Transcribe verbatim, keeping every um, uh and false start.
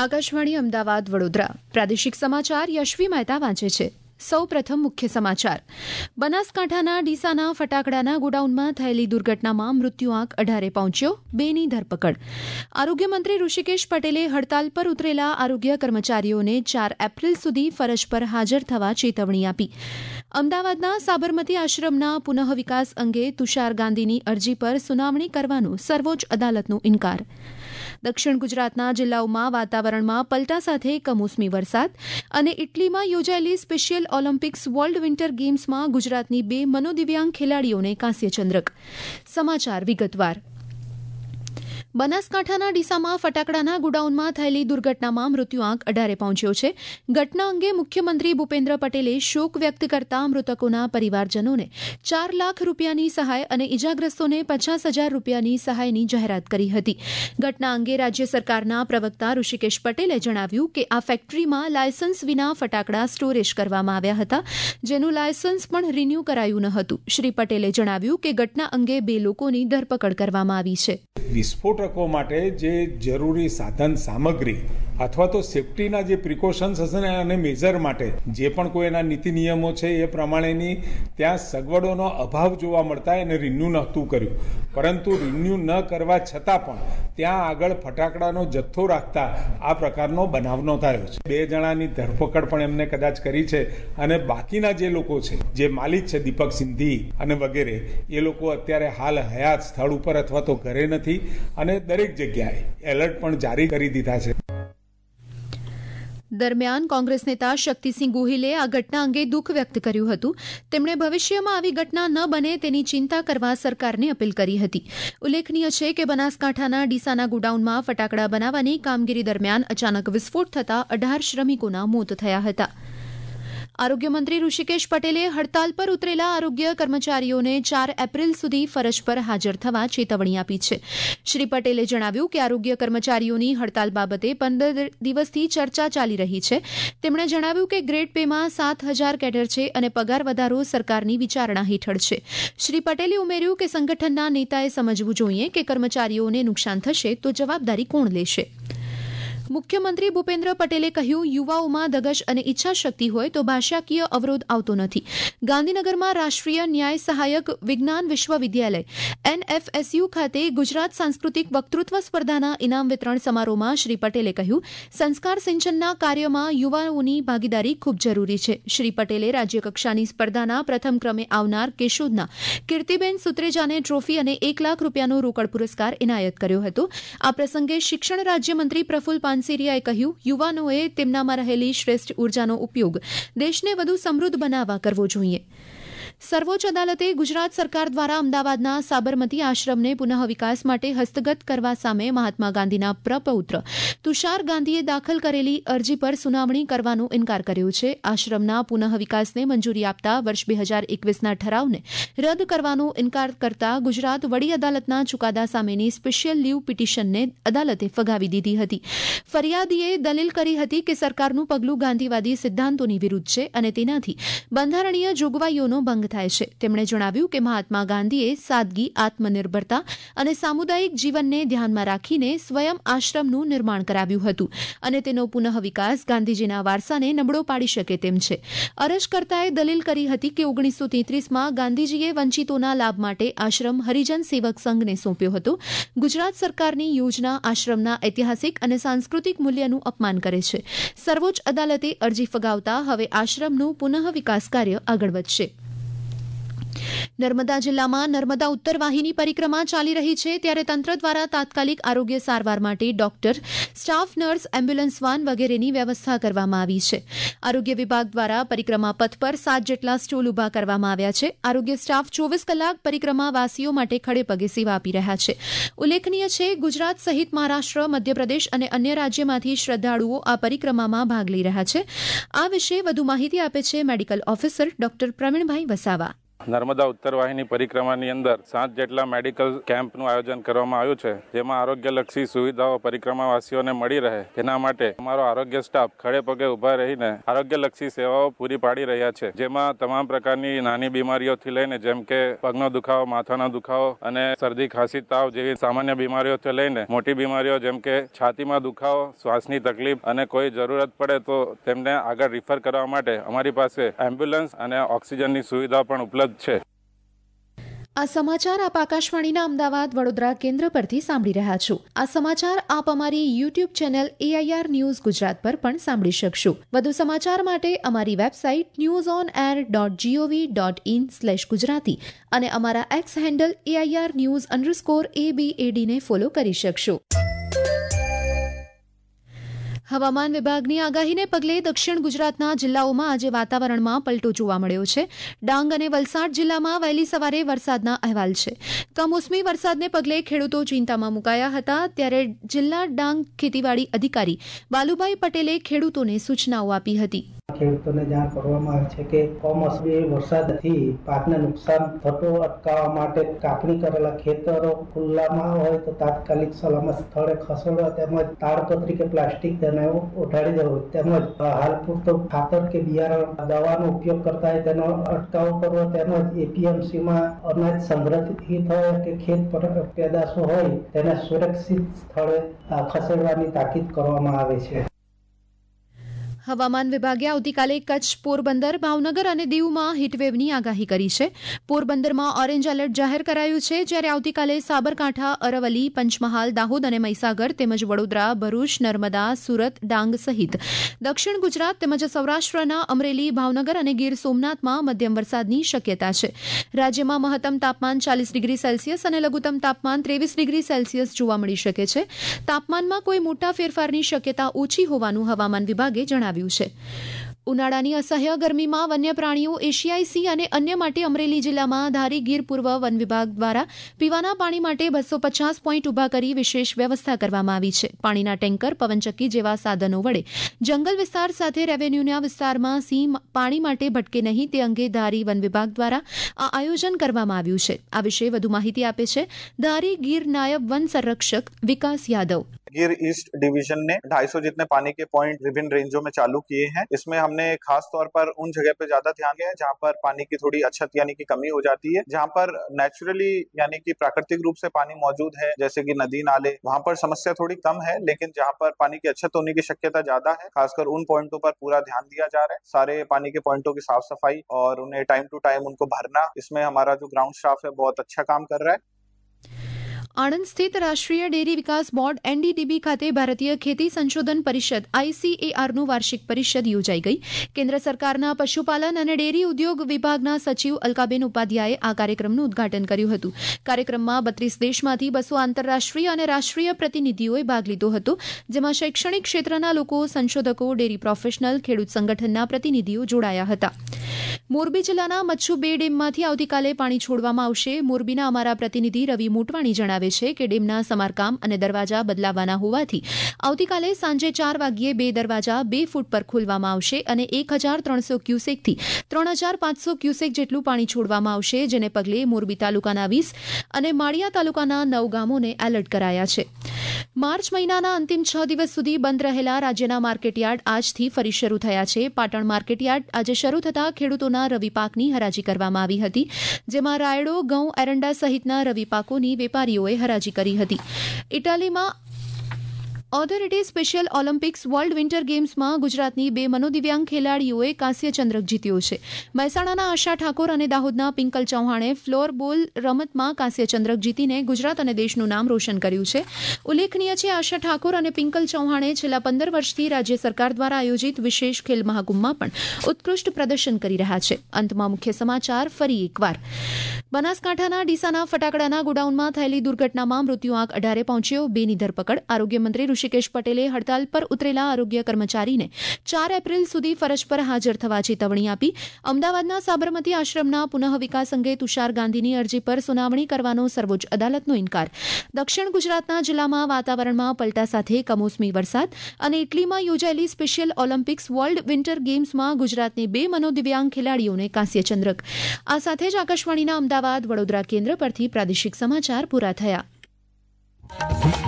આકાશવાણી અમદાવાદ વડોદરા પ્રાદેશિક સમાચાર યશવી મહેતા વાંચે છે. સૌ પ્રથમ મુખ્ય સમાચાર. બનાસકાંઠાના ડીસાના ફટાકડાના ગોડાઉનમાં થયેલી દુર્ઘટનામાં મૃત્યુઆંક અઢારે પહોંચ્યો, બેની ધરપકડ. આરોગ્ય મંત્રી ઋષિકેશ પટેલે હડતાલ પર ઉતરેલા આરોગ્ય કર્મચારીઓને ચાર એપ્રિલ સુધી ફરજ પર હાજર થવા ચેતવણી આપી. અમદાવાદના સાબરમતી આશ્રમના પુનઃ વિકાસ અંગે તુષાર ગાંધીની અરજી પર સુનાવણી કરવાનો સર્વોચ્ચ અદાલતનો ઇનકાર. દક્ષિણ ગુજરાતના જિલ્લાઓમાં વાતાવરણમાં પલટા સાથે કમોસમી વરસાદ અને ઇટલીમાં યોજાયેલી સ્પેશિયલ ઓલિમ્પિક્સ વર્લ્ડ વિન્ટર ગેમ્સમાં ગુજરાતની બે મનોદિવ્યાંગ ખેલાડીઓને કાંસ્યચંદ્રક. સમાચાર વિગતવાર. બનાસકાંઠાના ડીસામાં ફટાકડાના ગોડાઉનમાં થયેલી દુર્ઘટનામાં મૃત્યુઆંક અઢારે પહોંચ્યો છે. ઘટના અંગે મુખ્યમંત્રી ભૂપેન્દ્ર પટેલે શોક વ્યક્ત કરતા મૃતકોના પરિવારજનોને ચાર લાખ રૂપિયાની સહાય અને ઇજાગ્રસ્તોને પચાસ હજાર રૂપિયાની સહાયની જાહેરાત કરી હતી. ઘટના અંગે રાજ્ય સરકારના પ્રવક્તા ઋષિકેશ પટેલે જણાવ્યું કે આ ફેક્ટરીમાં લાયસન્સ વિના ફટાકડા સ્ટોરેજ કરવામાં આવ્યા હતા, જેનું લાયસન્સ પણ રિન્યૂ કરાયું ન હતું. શ્રી પટેલે જણાવ્યું કે ઘટના અંગે બે લોકોની ધરપકડ કરવામાં આવી છે. વિસ્ફોટકો માટે જે જરૂરી સાધન સામગ્રી અથવા તો સેફટીના જે પ્રિકોશન્સ હશે ને અને મેજર માટે જે પણ કોઈ એના નીતિ નિયમો છે એ પ્રમાણેની ત્યાં સગવડોનો અભાવ જોવા મળતા એને રિન્યૂ નહોતું કર્યું. પરંતુ રિન્યૂ ન કરવા છતાં પણ ત્યાં આગળ ફટાકડાનો જથ્થો રાખતા આ પ્રકારનો બનાવ નોંધાયો છે. બે જણાની ધરપકડ પણ એમને કદાચ કરી છે અને બાકીના જે લોકો છે, જે માલિક છે દીપક સિંધી અને વગેરે, એ લોકો અત્યારે હાલ હયાત સ્થળ ઉપર અથવા તો ઘરે નથી અને દરેક જગ્યાએ એલર્ટ પણ જારી કરી દીધા છે. દરમિયાન કોંગ્રેસ નેતા શક્તિસિંહ ગોહિલે આ ઘટના અંગે દુઃખ વ્યક્ત કર્યું હતું. તેમણે ભવિષ્યમાં આવી ઘટના ન બને તેની ચિંતા કરવા સરકારને અપીલ કરી હતી. ઉલ્લેખનીય છે કે બનાસકાંઠાના ડીસાના ગોડાઉનમાં ફટાકડા બનાવવાની કામગીરી દરમિયાન અચાનક વિસ્ફોટ થતાં અઢાર શ્રમિકોના મોત થયા હતા. આરોગ્ય મંત્રી ઋષિકેશ પટેલે હડતાલ પર ઉતરેલા આરોગ્ય કર્મચારીઓને ચાર એપ્રિલ સુધી ફરજ પર હાજર થવા ચેતવણી આપી છે. શ્રી પટેલે જણાવ્યું કે આરોગ્ય કર્મચારીઓની હડતાલ બાબતે પંદર દિવસથી ચર્ચા ચાલી રહી છે. તેમણે જણાવ્યું કે ગ્રેડ પેમાં સાત હજાર કેડર છે અને પગાર વધારો સરકારની વિચારણા હેઠળ છે. શ્રી પટેલે ઉમેર્યું કે સંગઠનના નેતાએ સમજવું જોઈએ કે કર્મચારીઓને નુકસાન થશે તો જવાબદારી કોણ લેશે. મુખ્યમંત્રી ભૂપેન્દ્ર પટેલે કહ્યું, યુવાઓમાં ધગશ અને ઈચ્છાશક્તિ હોય તો ભાષાકીય અવરોધ આવતો નથી. ગાંધીનગરમાં રાષ્ટ્રીય ન્યાય સહાયક વિજ્ઞાન વિશ્વવિદ્યાલય એનએફએસયુ ખાતે ગુજરાત સાંસ્કૃતિક વક્તૃત્વ સ્પર્ધાના ઇનામ વિતરણ સમારોહમાં શ્રી પટેલે કહ્યું, સંસ્કાર સિંચનના કાર્યમાં યુવાઓની ભાગીદારી ખૂબ જરૂરી છે. શ્રી પટેલે રાજ્યકક્ષાની સ્પર્ધાના પ્રથમ ક્રમે આવનાર કેશોદના કીર્તિબેન સુત્રેજાને ટ્રોફી અને એક લાખ રૂપિયાનો રોકડ પુરસ્કાર એનાયત કર્યો હતો. આ પ્રસંગે શિક્ષણ રાજ્યમંત્રી પ્રફુલ્લ પાનસેરિયાએ કહ્યું, યુવાનોએ તેમનામાં રહેલી શ્રેષ્ઠ ઉર્જાનો ઉપયોગ દેશને વધુ સમૃદ્ધ બનાવવા કરવો જોઈએ. સર્વોચ્ચ અદાલતે ગુજરાત સરકાર દ્વારા અમદાવાદના સાબરમતી આશ્રમને પુનઃ વિકાસ માટે હસ્તગત કરવા સામે મહાત્મા ગાંધીના પ્રપૌત્ર તુષાર ગાંધીએ દાખલ કરેલી અરજી પર સુનાવણી કરવાનો ઇનકાર કર્યો છે. આશ્રમના પુનઃ વિકાસને મંજૂરી આપતા વર્ષ બે હજાર એકવીસના ઠરાવને રદ કરવાનો ઇનકાર કરતા ગુજરાત વડી અદાલતના ચુકાદા સામેની સ્પેશિયલ લીવ પિટિશનને અદાલતે ફગાવી દીધી હતી. ફરિયાદીએ દલીલ કરી હતી કે સરકારનું પગલું ગાંધીવાદી સિદ્ધાંતોની વિરુદ્ધ છે અને તેનાથી બંધારણીય જોગવાઈઓનો ભંગ થાય છે. તેમણે જણાવ્યું કે મહાત્મા ગાંધીએ સાદગી, આત્મનિર્ભરતા અને સામુદાયિક જીવનને ધ્યાનમાં રાખીને સ્વયં આશ્રમનું નિર્માણ કરાવ્યું હતું અને તેનો પુનઃ વિકાસ ગાંધીજીના વારસાને નબળો પાડી શકે તેમ છે. અરજકર્તાએ દલીલ કરી હતી કે ઓગણીસો તેત્રીસમાં ગાંધીજીએ વંચિતોના લાભ માટે આશ્રમ હરિજન સેવક સંઘને સોંપ્યો હતો. ગુજરાત સરકારની યોજના આશ્રમના ઐતિહાસિક અને સાંસ્કૃતિક મૂલ્યનું અપમાન કરે છે. સર્વોચ્ચ અદાલતે અરજી ફગાવતા હવે આશ્રમનું પુનઃ વિકાસ કાર્ય આગળ વધશે. નર્મદા જિલ્લામાં નર્મદા ઉત્તર વાહિની પરિક્રમા ચાલી રહી છે, ત્યારે તંત્ર દ્વારા તાત્કાલિક આરોગ્ય સારવાર માટે doctor, staff nurse, ambulance van વગેરેની વ્યવસ્થા કરવામાં આવી છે. આરોગ્ય વિભાગ દ્વારા પરિક્રમા પથ પર સાત જેટલા સ્ટોલ ઉભા કરવામાં આવ્યા છે. આરોગ્ય સ્ટાફ ચોવીસ કલાક પરિક્રમાવાસીઓ માટે ખડે પગે સેવા આપી રહ્યા છે. ઉલ્લેખનીય છે, ગુજરાત સહિત મહારાષ્ટ્ર, મધ્યપ્રદેશ અને અન્ય રાજ્યમાંથી શ્રદ્ધાળુઓ આ પરિક્રમામાં ભાગ લઈ રહ્યા છે. આ વિશે વધુ માહિતી આપે છે medical officer doctor Pravinbhai Vasava. Narmada ઉત્તર વાહિની પરિક્રમાની અંદર સાત જેટલા મેડિકલ કેમ્પનું આયોજન કરવામાં આવ્યું છે, જેમાં આરોગ્યલક્ષી સુવિધાઓ પરિક્રમાવાસીઓને મળી રહે તેના માટે અમારો આરોગ્ય સ્ટાફ ખડે પગે ઉભા રહીને આરોગ્યલક્ષી સેવાઓ પૂરી પાડી રહ્યા છે, જેમાં તમામ પ્રકારની નાની બીમારીઓથી લઈને જેમ કે પગનો દુખાવો, માથાનો દુખાવો અને શરદી, ખાંસી, તાવ જેવી સામાન્ય બીમારીઓથી લઈને મોટી બીમારીઓ જેમ કે છાતીમાં દુખાવો, શ્વાસની તકલીફ અને કોઈ જરૂરત પડે તો તેમને આગળ રિફર કરવા માટે અમારી પાસે એમ્બ્યુલન્સ અને ઓક્સિજનની સુવિધા પણ ઉપલબ્ધ છે. આ સમાચાર આપ આકાશવાણીના અમદાવાદ વડોદરા કેન્દ્ર પરથી સાંભળી રહ્યા છો. આ સમાચાર આપ અમારી YouTube channel AIR news Gujarat પર પણ સાંભળી શકશો. વધુ સમાચાર માટે અમારી website news on air dot GOV dot in slash Gujarati અને અમારા X handle AIR news underscore એબીએડીને ફોલો કરી શકશો. હવામાન વિભાગની આગાહીને પગલે દક્ષિણ ગુજરાતના જિલ્લાઓમાં આજે વાતાવરણમાં પલટો જોવા મળ્યો છે. ડાંગ અને વલસાડ જિલ્લામાં વહેલી સવારે વરસાદના અહેવાલ છે. કમોસમી વરસાદને પગલે ખેડૂતો ચિંતામાં મુકાયા હતા, ત્યારે જિલ્લા ડાંગ ખેતીવાડી અધિકારી બાલુભાઈ પટેલે ખેડૂતોને સૂચનાઓ આપી હતી. ખેડૂતોને જાણ કરવામાં આવે છે કે કમોસમી વરસાદથી પાકને નુકસાન થતો અટકાવવા માટે કાપણી કરેલા ખેતરો ખુલ્લામાં હોય તો તાત્કાલિક સલામત સ્થળે ખસેડવા, તેમજ તાડપત્રી કે પ્લાસ્ટિક તેને ઉઠાડી દેવું, તેમજ હાલ પૂરતું ખાતર કે બિયારણ દવાનો ઉપયોગ કરતા હોય તેનો અટકાવ કરવો, તેમજ એપીએમસીમાં અનાજ સંગ્રહિત હોય કે ખેત પેદાશો હોય તેને સુરક્ષિત સ્થળે ખસેડવાની તાકીદ કરવામાં આવે છે. હવામાન વિભાગે આવતીકાલે કચ્છ, પોરબંદર, ભાવનગર અને દીવમાં હીટવેવની આગાહી કરી છે. પોરબંદરમાં ઓરેન્જ એલર્ટ જાહેર કરાયું છે, જ્યારે આવતીકાલે સાબરકાંઠા, અરવલ્લી, પંચમહાલ, દાહોદ અને મહીસાગર તેમજ વડોદરા, ભરૂચ, નર્મદા, સુરત, ડાંગ સહિત દક્ષિણ ગુજરાત તેમજ સૌરાષ્ટ્રના અમરેલી, ભાવનગર અને ગીર સોમનાથમાં મધ્યમ વરસાદની શક્યતા છે. રાજ્યમાં મહત્તમ તાપમાન ચાલીસ ડિગ્રી સેલ્સિયસ અને લઘુત્તમ તાપમાન ત્રેવીસ ડિગ્રી સેલ્સિયસ જોવા મળી શકે છે. તાપમાનમાં કોઈ મોટા ફેરફારની શક્યતા ઓછી હોવાનું હવામાન વિભાગે જણાવ્યું છે. ઉનાળાની અસહ્ય ગરમીમાં વન્ય પ્રાણીઓ એશિયાઈ સિંહ અને અન્ય માટે અમરેલી જિલ્લામાં ધારી ગીર પૂર્વ વન વિભાગ દ્વારા પીવાના પાણી માટે બસો પચાસ પોઈન્ટ ઉભા કરી વિશેષ વ્યવસ્થા કરવામાં આવી છે. પાણીના ટેન્કર, પવનચક્કી જેવા સાધનો વડે જંગલ વિસ્તાર સાથે રેવન્યુના વિસ્તારમાં સિંહ પાણી માટે ભટકે નહીં તે અંગે ધારી વન વિભાગ દ્વારા આ આયોજન કરવામાં આવ્યું છે. આ વિશે વધુ માહિતી આપે છે ધારી ગીર નાયબ વન संरक्षक विकास यादव. गिर ईस्ट डिवीजन ने ढाई सौ जितने पानी के पॉइंट विभिन्न रेंजों में चालू किए हैं. इसमें हमने खास तौर पर उन जगह पे ज्यादा ध्यान दिया है जहां पर पानी की थोड़ी अछत यानी कि कमी हो जाती है, जहां पर नेचुरली यानी कि प्राकृतिक रूप से पानी मौजूद है, जैसे कि नदी नाले, वहां पर समस्या थोड़ी कम है. लेकिन जहां पर पानी की अछत होने की शक्यता ज्यादा है, खासकर उन पॉइंटों पर पूरा ध्यान दिया जा रहा है. सारे पानी के पॉइंटों की साफ सफाई और उन्हें टाइम टू टाइम उनको भरना, इसमें हमारा जो ग्राउंड स्टाफ है बहुत अच्छा काम कर रहा है. આણંદ સ્થિત રાષ્ટ્રીય ડેરી વિકાસ બોર્ડ એનડીડીબી ખાતે ભારતીય ખેતી સંશોધન પરિષદ આઈસીએઆરનું વાર્ષિક પરિષદ યોજાઈ ગઈ. કેન્દ્ર સરકારના પશુપાલન અને ડેરી ઉદ્યોગ વિભાગના સચિવ અલકાબેન ઉપાધ્યાયે આ કાર્યક્રમનું ઉદઘાટન કર્યું હતું. કાર્યક્રમમાં બત્રીસ દેશમાંથી બસો આંતરરાષ્ટ્રીય અને રાષ્ટ્રીય પ્રતિનિધિઓએ ભાગ લીધો હતો, જેમાં શૈક્ષણિક ક્ષેત્રના લોકો, સંશોધકો, ડેરી પ્રોફેશનલ, ખેડૂત સંગઠનના પ્રતિનિધિઓ જોડાયા હતા. મોરબી જિલ્લાના મચ્છુ બે ડેમમાંથી આવતીકાલે પાણી છોડવામાં આવશે. મોરબીના અમારા પ્રતિનિધિ રવિ મોટવાણી જણાવે છે કે ડેમના સમારકામ અને દરવાજા બદલાવાના હોવાથી આવતીકાલે સાંજે ચાર વાગ્યે બે દરવાજા બે ફૂટ પર ખોલવામાં આવશે અને એક હજાર ત્રણસો ક્યુસેકથી ત્રણ હજાર પાંચસો ક્યુસેક જેટલું પાણી છોડવામાં આવશે, જેને પગલે મોરબી તાલુકાના વીસ અને માળિયા તાલુકાના નવ ગામોને એલર્ટ કરાયા છે. માર્ચ મહિનાના અંતિમ છ દિવસ સુધી બંધ રહેલા રાજ્યના માર્કેટયાર્ડ આજથી ફરી શરૂ થયા છે. પાટણ માર્કેટયાર્ડ આજે શરૂ થતાં ખેડૂતોના રવિ પાકની હરાજી કરવામાં આવી હતી, જેમાં રાયડો, ઘઉં, એરંડા સહિતના રવિ પાકોની વેપારીઓએ હરાજી કરી હતી. ઇટાલીમાં authority special Olympics world winter ગેમ્સમાં ગુજરાતની બે મનોદિવ્યાંગ ખેલાડીઓએ કાંસ્ય ચંદ્રક જીત્યો છે. મહેસાણાના આશા ઠાકોર અને દાહોદના પિંકલ ચૌહાણે ફ્લોર બોલ રમતમાં કાંસ્ય ચંદ્રક જીતીને ગુજરાત અને દેશનું નામ રોશન કર્યું છે. ઉલ્લેખનીય છે, આશા ઠાકોર અને પિંકલ ચૌહાણે છેલ્લા પંદર વર્ષથી રાજ્ય સરકાર દ્વારા આયોજિત વિશેષ ખેલ મહાકુંભમાં પણ ઉત્કૃષ્ટ પ્રદર્શન કરી રહ્યા છે. અંતમાં મુખ્ય સમાચાર ફરી એકવાર. બનાસકાંઠાના ડીસાના ફટાકડાના ગોડાઉનમાં થયેલી દુર્ઘટનામાં મૃત્યુઆંક અઢારે પહોંચ્યો. બેની ધરપકડ. આરોગ્ય મંત્રી ઋષિકેશ પટેલે હડતાલ પર ઉતરેલા આરોગ્ય કર્મચારીને ચાર એપ્રિલ સુધી ફરજ પર હાજર થવા ચેતવણી આપી. અમદાવાદના સાબરમતી આશ્રમના પુનઃ વિકાસ અંગે તુષાર ગાંધીની અરજી પર સુનાવણી કરવાનો સર્વોચ્ચ અદાલતનો ઇનકાર. દક્ષિણ ગુજરાતના જિલ્લામાં વાતાવરણમાં પલટા સાથે કમોસમી વરસાદ અને ઇટલીમાં યોજાયેલી સ્પેશિયલ ઓલિમ્પિક્સ વર્લ્ડ વિન્ટર ગેમ્સમાં ગુજરાતની બે મનોદિવ્યાંગ ખેલાડીઓને કાંસ્ય ચંદ્રક. આ સાથે જ આકાશવાણીના અમદાવાદ વડોદરા કેન્દ્ર પરથી પ્રાદેશિક સમાચાર પૂરા થયા.